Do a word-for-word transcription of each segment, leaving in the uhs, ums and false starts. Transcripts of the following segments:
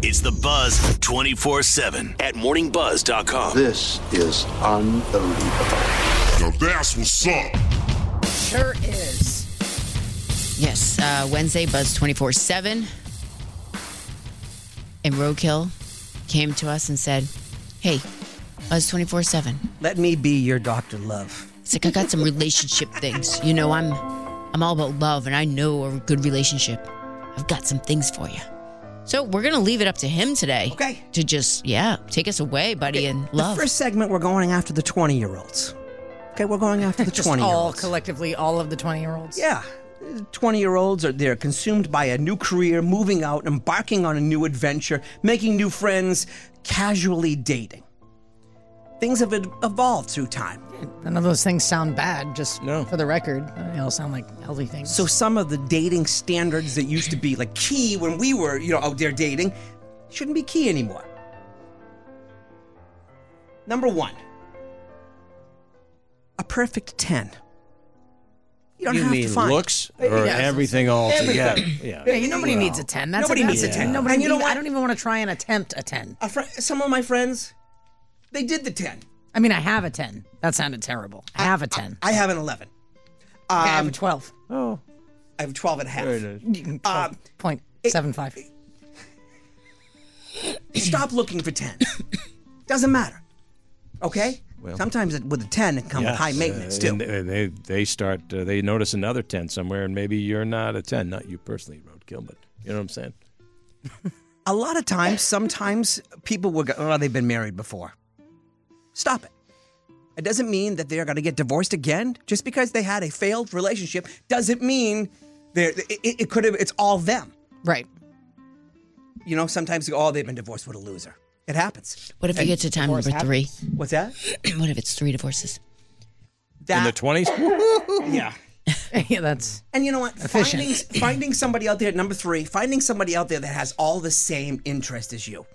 It's the Buzz twenty-four seven at morning buzz dot com. This is unbelievable. Now that's what's up. Sure is. Yes, uh, Wednesday, Buzz twenty-four seven. And Roadkill came to us and said, hey, Buzz twenty-four seven. Let me be your Doctor Love. It's like, I got some relationship things. You know, I'm I'm all about love, and I know a good relationship. I've got some things for you. So we're going to leave it up to him today. Okay. To just, yeah, take us away, buddy, Okay, and love. The first segment, we're going after the twenty-year-olds. Okay, we're going after the Just all twenty-year-olds. collectively, all of the twenty-year-olds? Yeah. twenty-year-olds are they're consumed by a new career, moving out, embarking on a new adventure, making new friends, casually dating. Things have evolved through time. None of those things sound bad, just No. for the record. They all sound like healthy things. So some of the dating standards that used to be like key when we were, you know, out there dating, shouldn't be key anymore. Number one, a perfect ten. You don't You have mean to find looks or Yes. everything all Everything. together? Yeah. Yeah, you, nobody needs a ten. That's Nobody a, needs that's a ten. Nobody And you know need- what? I don't even want to try and attempt a ten. A fr- some of my friends, they did the ten. I mean, I have a ten. That sounded terrible. I have a ten. I have an eleven. Um, I have a twelve. Oh, I have twelve and a half. very nice. Um, Point seven five. Stop looking for ten. Doesn't matter. Okay? Well, Sometimes it, with a ten, it comes with Yes, high maintenance, uh, too. and They, they they start uh, they notice another ten somewhere, and maybe you're not a ten, not you personally, Roadkill, but you know what I'm saying. A lot of times, sometimes people will go, oh, they've been married before. Stop it. It doesn't mean that they're going to get divorced again. Just because they had a failed relationship doesn't mean they're, it, it could have, it's all them. Right. You know, sometimes, oh, they've been divorced with a loser. It happens. What if you And get to time divorce number three? What's that? What if it's three divorces? In That, the twenties, yeah. Yeah, that's And you know what? Efficient. Finding, finding somebody out there, number three, finding somebody out there that has all the same interest as you.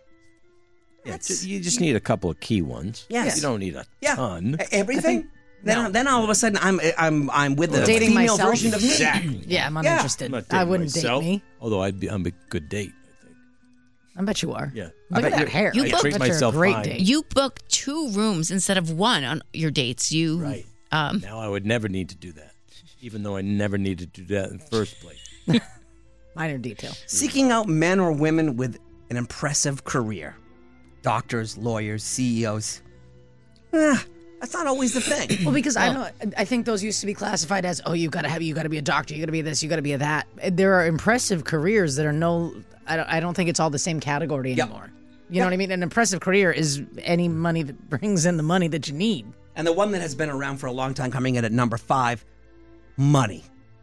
That's, you just need a couple of key ones. Yes. You don't need a yeah. ton. E- Everything? Then, no. then all of a sudden, I'm I'm I'm with the dating female myself. version of me. Exactly. yeah. I'm Yeah. uninterested. I'm not I dating wouldn't myself, date me. Although I'd be, I'm a good date, I think. I bet you are. Yeah. Look bet at that you're- hair. you I book- bet treat you're myself a great fine. date. You book two rooms instead of one on your dates. You, Right. um, Now I would never need to do that, even though I never needed to do that in the first place. Minor detail. Seeking out men or women with an impressive career. Doctors, lawyers, C E Os. Eh, that's not always the thing. Well, because I don't. I think those used to be classified as, oh, you gotta have, you gotta be a doctor, you gotta be this, you gotta be a that. There are impressive careers that are no. I don't. I don't think it's all the same category Yep. anymore. You know what I mean? An impressive career is any money that brings in the money that you need. And the one that has been around for a long time, coming in at number five, money.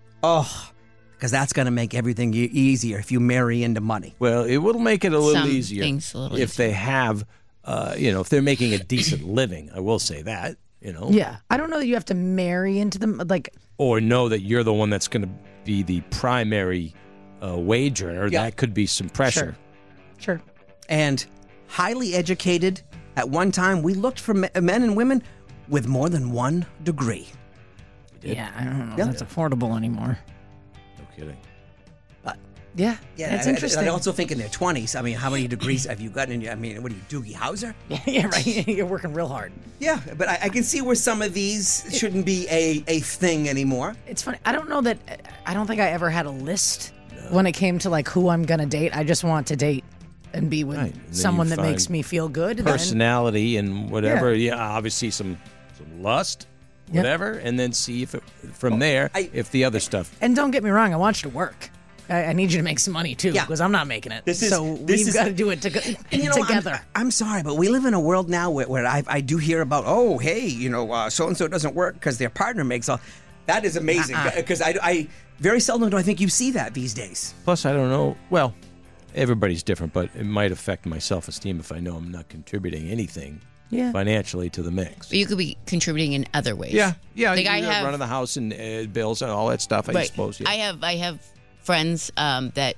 Oh, because that's going to make everything e- easier if you marry into money. Well, it will make it a little Some easier things a little if easier. they have, uh, you know, if they're making a decent living. I will say that, you know, Yeah, I don't know that you have to marry into them. Like, or know that you're the one that's going to be the primary uh, wage earner. Yeah. That could be some pressure. sure. And highly educated, at one time, we looked for me- men and women with more than one degree. Yeah, I don't know. Yeah. If that's affordable anymore. No kidding. But Yeah, yeah, it's I, interesting. I also think in their twenties, I mean, how many degrees have you gotten in your, I mean, what are you, Doogie Howser? yeah, right. You're working real hard. Yeah, but I, I can see where some of these shouldn't be a, a thing anymore. It's funny. I don't know that. I don't think I ever had a list when it came to like who I'm gonna date. I just want to date and be with Right, and then someone you that makes find me feel good. and then- Personality and whatever. Yeah, obviously some some lust, Yeah. whatever, and then see if it, from there I- if the other stuff. And don't get me wrong, I want you to work. I, I need you to make some money too, Yeah. because I'm not making it. This is- so this we've is- got to do it to, And you know, I'm- together. I'm, sorry, but we live in a world now where, where I, I do hear about, oh, hey, you know, uh, so-and-so doesn't work because their partner makes all. That is amazing because I, I very seldom do I think you see that these days. Plus, I don't know. Well, everybody's different, but it might affect my self-esteem if I know I'm not contributing anything Yeah. financially to the mix. But you could be contributing in other ways. Yeah, yeah. Like you I know, have running the house and uh, bills and all that stuff. I right. suppose. Yeah. I have I have friends um, that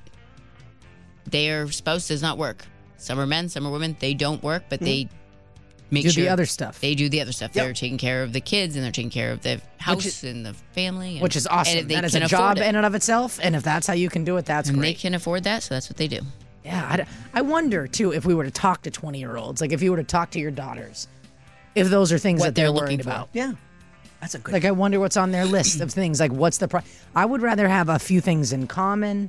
their spouse does not work. Some are men, some are women. They don't work, but they make Do sure the other stuff. They do the other stuff. Yep. They're taking care of the kids and they're taking care of the house is- and the family, and, which is And awesome. if they That is can a afford job it, in and of itself, and if that's how you can do it, that's and they great. can afford that, so that's what they do. Yeah, I, d- I wonder too if we were to talk to twenty-year-olds, like if you were to talk to your daughters, if those are things What that they're, they're worried looking for. about. Yeah. That's a good Like I wonder what's on their list of things. Like what's the? Pro- I would rather have a few things in common.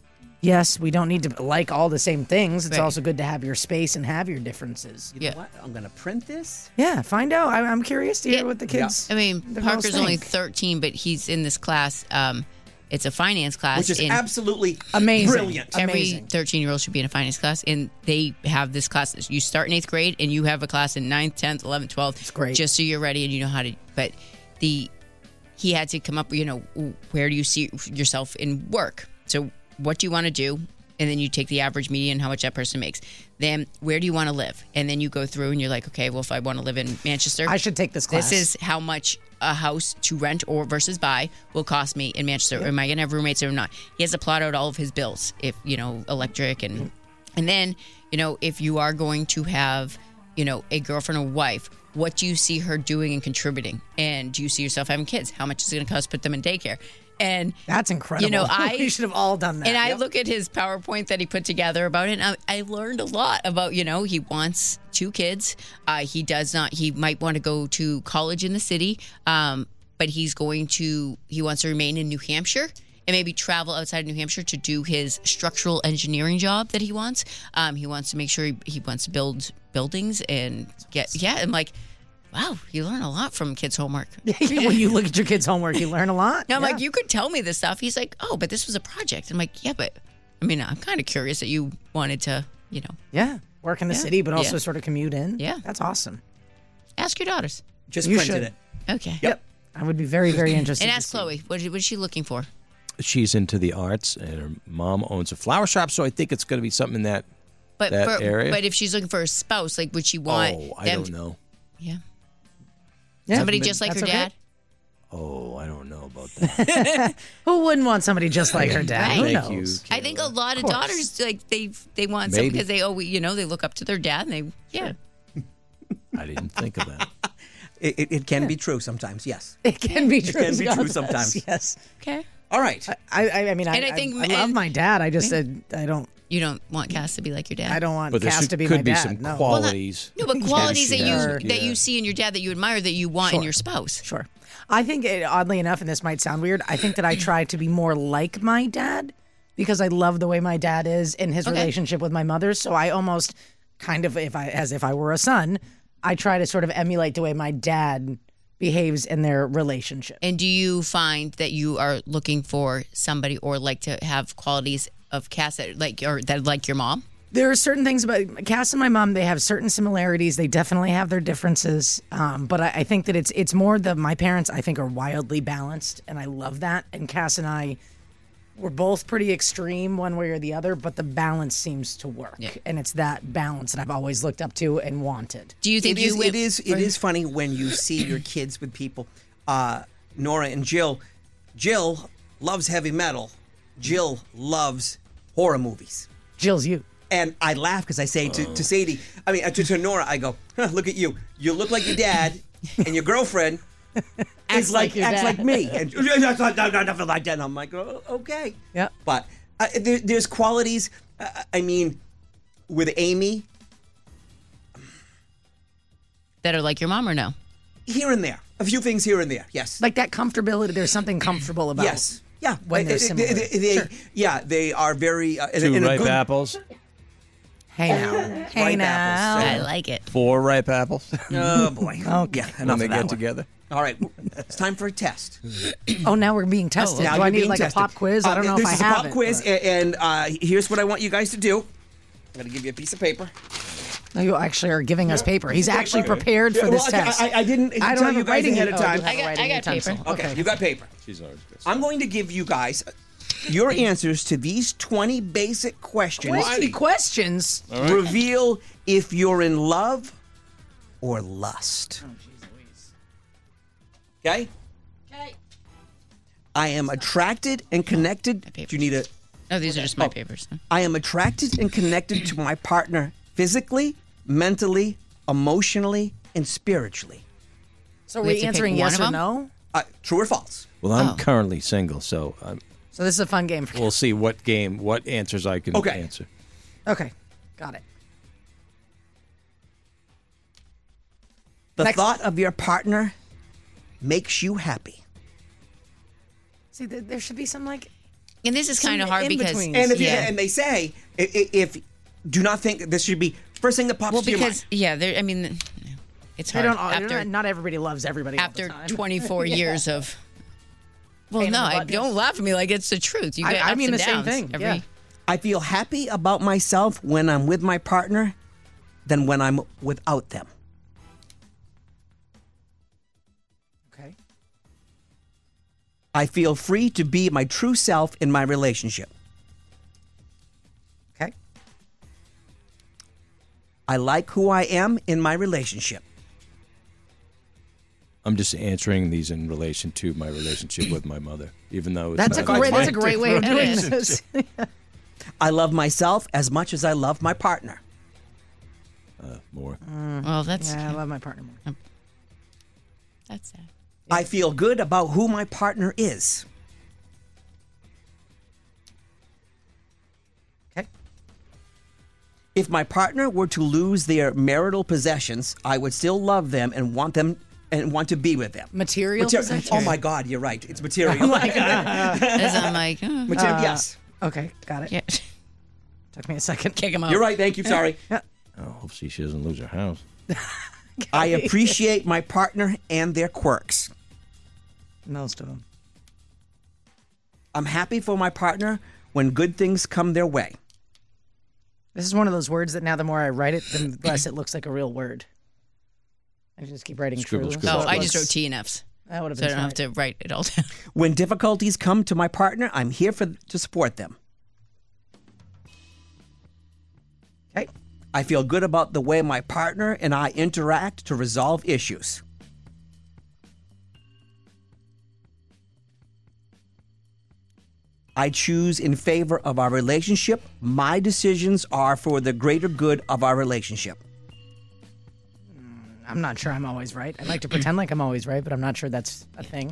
Yes, we don't need to like all the same things. It's Right. also good to have your space and have your differences. You know Yeah. what? I'm going to print this. Yeah, find out. I, I'm curious to hear Yeah. what the kids. I mean, the girls Parker's only think. thirteen, but he's in this class. Um, it's a finance class. Which is in- absolutely Amazing. brilliant. Am- Every Amazing. thirteen-year-old should be in a finance class, and they have this class. You start in eighth grade, and you have a class in ninth, tenth, eleventh, twelfth. It's great. Just so you're ready and you know how to. But the he had to come up. You know, where do you see yourself in work? So what do you want to do? And then you take the average median, how much that person makes. Then where do you want to live? And then you go through, and you're like, okay, well, if I want to live in Manchester, I should take this class. This is how much a house to rent or versus buy will cost me in Manchester. Am I going to have roommates or not? He has to plot out all of his bills, if you know, electric and and then you know, if you are going to have, you know, a girlfriend or wife, what do you see her doing and contributing? And do you see yourself having kids? How much is it going to cost to put them in daycare? And That's incredible. You know, I we should have all done that. and I look at his PowerPoint that he put together about it, and I, I learned a lot about, you know, he wants two kids. Uh, he does not, he might want to go to college in the city, um, but he's going to, he wants to remain in New Hampshire and maybe travel outside of New Hampshire to do his structural engineering job that he wants. Um, he wants to make sure he, he wants to build buildings and get, yeah, I'm like, wow, you learn a lot from kids' homework. when you look at your kids' homework, you learn a lot. No, I'm Yeah. like, you could tell me this stuff. He's like, oh, but this was a project. I'm like, yeah, but I mean, I'm kind of curious that you wanted to, you know, yeah, work in the Yeah. city, but also Yeah. sort of commute in. Yeah. That's awesome. ask your daughters. Just You printed should. it. Okay. Yep. I would be very, very interested. And to ask see. Chloe, what is, what is she looking for? She's into the arts, and her mom owns a flower shop, so I think it's going to be something in that. But That for, area? but if she's looking for a spouse, like would she want Oh, I them don't know. Yeah. Yeah. Somebody just like That's her okay. dad? Oh, I don't know about that. Who wouldn't want somebody just like her dad? Right. Who Thank you. knows? I think a lot of, course. daughters like they they want some Maybe. because they oh we, you know they look up to their dad and they yeah. I didn't think of that. It, it, it can be true sometimes, yes. It can be true. can be true sometimes, sometimes. Yes. Okay. All right. I, I, I mean, I, And I think- I, I love and- my dad. I just said I don't. You don't want Cass to be like your dad. I don't want But there Cass should, to be could my be dad. some no. qualities. No, but qualities that you sure. that you see in your dad that you admire that you want in Sure. your spouse. Sure. I think, it, oddly enough, and this might sound weird, I think that I try to be more like my dad because I love the way my dad is in his Okay. relationship with my mother. So I almost kind of, if I as if I were a son, I try to sort of emulate the way my dad behaves in their relationship. And do you find that you are looking for somebody or like to have qualities of Cass that like or that like your mom? There are certain things about Cass and my mom. They have certain similarities. They definitely have their differences. Um, but I, I think that it's it's more the my parents. I think are wildly balanced, and I love that. And Cass and I, we're both pretty extreme one way or the other, but the balance seems to work. Yeah. And it's that balance that I've always looked up to and wanted. Do you think It you is, went it is it is funny when you see your kids with people. Uh, Nora and Jill. Jill loves heavy metal. Jill loves horror movies. Jill's you. And I laugh because I say to, to Sadie, I mean, uh, to, to Nora, I go, huh, look at you. You look like your dad, and your girlfriend acts like, like your acts dad. like me. And that's not, not, nothing like that. And I'm like, oh, okay. Yeah. But uh, there, there's qualities. Uh, I mean, with Amy, that are like your mom or no? here and there, a few things here and there. Yes. Like that comfortability. There's something comfortable about. yes. Yeah. When they're Uh, similar. They, they- they- Sure. Yeah, they are very. Uh, in, Two in a ripe good, apples, Hey now. Hey Ripe now. apples. I like it. four ripe apples. Oh boy. Okay. Yeah. when Enough they of get that one. together. All right. It's time for a test. Oh, now we're being tested. Now Do I you're need being like tested. a pop quiz? I Uh, don't know this if I is a have pop it, quiz, but- a- and uh, here's what I want you guys to do. I'm going to give you a piece of paper. No, you actually are giving us paper. He's actually prepared for Yeah, this well, I- test. I, I didn't I don't tell have you a guys writing ahead of oh, you time. have I a got- writing I got utensil. paper. Okay, you got paper. She's always good. I'm going to give you guys your answers to these twenty basic questions. twenty questions. Reveal if you're in love or lust. Okay? Okay. I am attracted and connected. Do you need a Oh, these are just my Oh. papers. I am attracted and connected to my partner physically, mentally, emotionally, and spiritually. So are We have we to answering pick one yes of or them? no? Uh, true or false? Well, I'm Oh. currently single, so um, So this is a fun game for we'll see what game, what answers I can Okay. answer. Okay, got it. The Next. thought of your partner makes you happy. See, th- there should be some like. And this is kind of Some hard because in-betweens. And if you, yeah. and they say if, if do not think that this should be first thing that pops well, to your mind. because yeah, there. I mean, it's They hard don't. after Not, not everybody loves everybody all after the time. twenty-four Yeah. years of. Well, Pain in no, the I butt, don't yes. laugh at me like it's the truth. You I- get I ups mean and the same downs thing, every- yeah. I feel happy about myself when I'm with my partner than when I'm without them. Okay. I feel free to be my true self in my relationship. Okay. I like who I am in my relationship. I'm just answering these in relation to my relationship with my mother, even though it's That's a not great. That's a my- great way of It doing is. this. I love myself as much as I love my partner. uh, more. Well, that's Yeah, I love my partner more. that's sad. I feel good about who my partner is. Okay. If my partner were to lose their marital possessions, I would still love them and want them and want to be with them. Material Mater- possessions? Oh my God, you're right. It's material. Oh my God. As I'm like, oh, Material, yes. Okay, got it. yeah, Took me a second. kick him out. You're right. Thank you. Sorry. Oh, hopefully she doesn't lose her house. I appreciate my partner and their quirks. Most of them. I'm happy for my partner when good things come their way. This is one of those words that now the more I write it, the less it looks like a real word. I just keep writing Scribble, true. scribble, Oh, so it I just wrote looks- T and Fs, That would have so I been don't have smart. to write it all down. When difficulties come to my partner, I'm here for to support them. Okay. I feel good about the way my partner and I interact to resolve issues. I choose in favor of our relationship. My decisions are for the greater good of our relationship. I'm not sure I'm always right. I like to pretend like I'm always right, but I'm not sure that's a thing.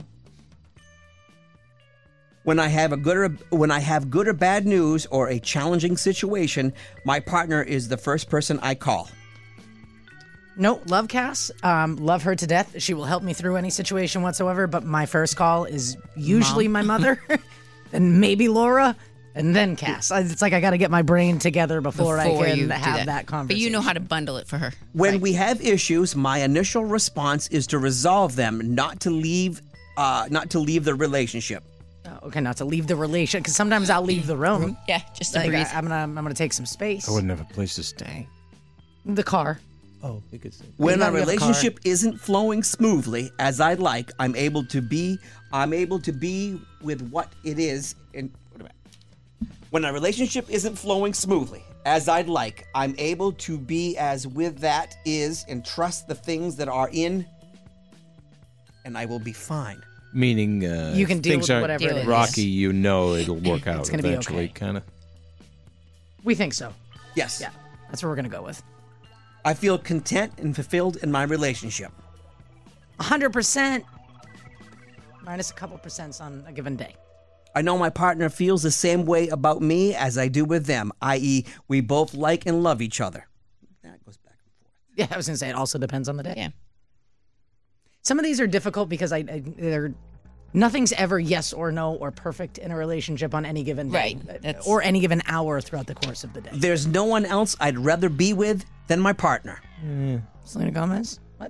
When I have a good or when I have good or bad news or a challenging situation, my partner is the first person I call. No, love Cass. Um, love her to death. She will help me through any situation whatsoever. But my first call is usually my mother, and maybe Laura, and then Cass. It's like I got to get my brain together before, Before I can you do have that. that. conversation. But you know how to bundle it for her. When we have issues, my initial response is to resolve them, not to leave uh, not to leave the relationship. Oh, okay, not to leave the relation, because sometimes I'll leave the room. Yeah, just to Like, breathe. I, I'm gonna, I'm gonna take some space. I wouldn't have a place to stay. The car. Oh, you could say. When You our gotta have a car. relationship isn't flowing smoothly as I'd like, I'm able to be I'm able to be with what it is and what am I- when our relationship isn't flowing smoothly as I'd like, I'm able to be as with that is and trust the things that are in, and I will be fine. Meaning, uh, You can if deal things with aren't whatever it is. rocky, you know it'll work out gonna be eventually, okay. kind of. We think so. Yes. Yeah, that's what we're gonna go with. I feel content and fulfilled in my relationship. one hundred percent minus a couple percents on a given day. I know my partner feels the same way about me as I do with them, that is, we both like and love each other. That goes back and forth. Yeah, I was gonna say it also depends on the day. Yeah. Some of these are difficult because I, I they're nothing's ever yes or no or perfect in a relationship on any given day, Right, that's- or any given hour throughout the course of the day. There's no one else I'd rather be with than my partner. Selena Gomez, what?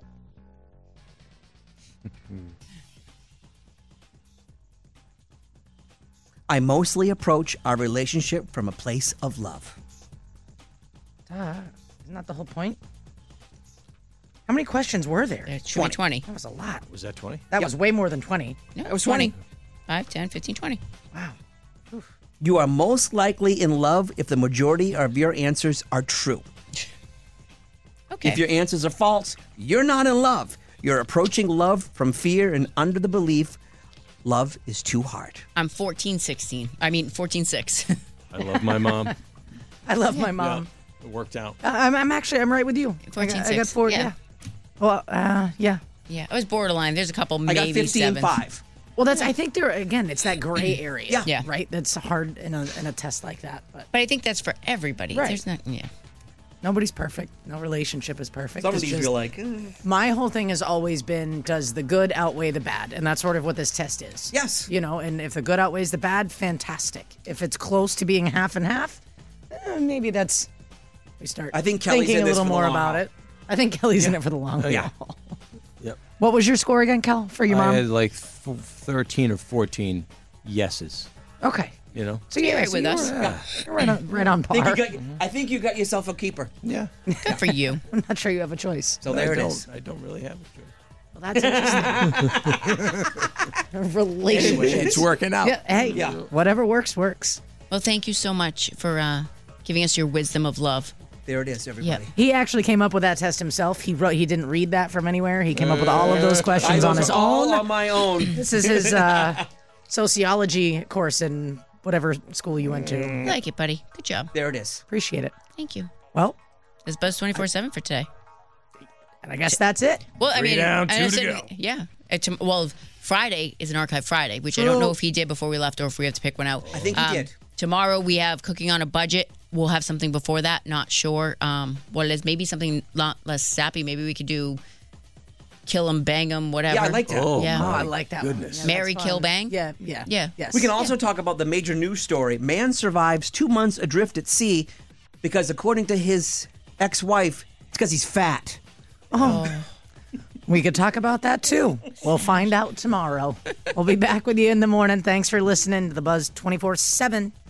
I mostly approach our relationship from a place of love. Duh. Isn't that the whole point? How many questions were there? Yeah, twenty, twenty. That was a lot. Was that twenty? That was way more than twenty. No, That was twenty. five, ten, fifteen, twenty. Wow. You are most likely in love if the majority of your answers are true. Okay. If your answers are false, you're not in love. You're approaching love from fear and under the belief love is too hard. I'm fourteen, sixteen. I mean, fourteen, six. I love my mom. I love my mom. It worked out. Uh, I'm, I'm actually I'm right with you. I fourteen, got, I got six. four. Yeah. Yeah. Well, uh, yeah. yeah, I was borderline. There's a couple I got maybe fifteen sevens. five. Well, that's. I think there again. It's that gray area. Yeah. Yeah. Right. That's hard in a in a test like that. But But I think that's for everybody. Right. There's not, yeah. nobody's perfect. No relationship is perfect. Some of It's these just- you're like, eh. my whole thing has always been, does the good outweigh the bad? And that's sort of what this test is. Yes. You know, and if the good outweighs the bad, fantastic. If it's close to being half and half, eh, maybe that's, we start I think Kelly's thinking in a this little for the more long about haul. it. I think Kelly's in it for the long haul. yeah. Yep. What was your score again, Kel, for your I mom? had like f- thirteen or fourteen yeses. Okay. You know. So You're yeah, right so with you us. were, uh, you're right on, right on I think, par. you got, I think you got yourself a keeper. Yeah. Good for you. I'm not sure you have a choice. So there I it don't. is. I don't really have a choice. Well, that's interesting. Relationship. It's working out. Yeah, hey, Yeah. whatever works, works. Well, thank you so much for uh, giving us your wisdom of love. There it is, everybody. Yep. He actually came up with that test himself. He wrote. He didn't read that from anywhere. He came up with all of those questions I on was his all own. on my own. This is his uh, sociology course in whatever school you went to. I like it, buddy. Good job. There it is. Appreciate it. Thank you. Well, It's Buzz twenty-four seven for today. and I guess that's it. Well, I Three mean, down, I two to said- go. Yeah. Uh, tom- well, Friday is an archive Friday, which I don't know if he did before we left or if we have to pick one out. I think he did. Tomorrow we have Cooking on a Budget. We'll have something before that. Not sure um, what it is. Maybe something lot less sappy. Maybe we could do Kill 'em, Bang 'em, whatever. Yeah, I like that. Oh, Yeah. Oh, my I like that goodness. one. Yeah, Marry, that's kill, fun. bang? Yeah, yeah, Yeah. Yes. We can also talk about the major news story. Man survives two months adrift at sea because, according to his ex-wife, it's because he's fat. We could talk about that too. We'll find out tomorrow. We'll be back with you in the morning. Thanks for listening to the Buzz twenty-four seven.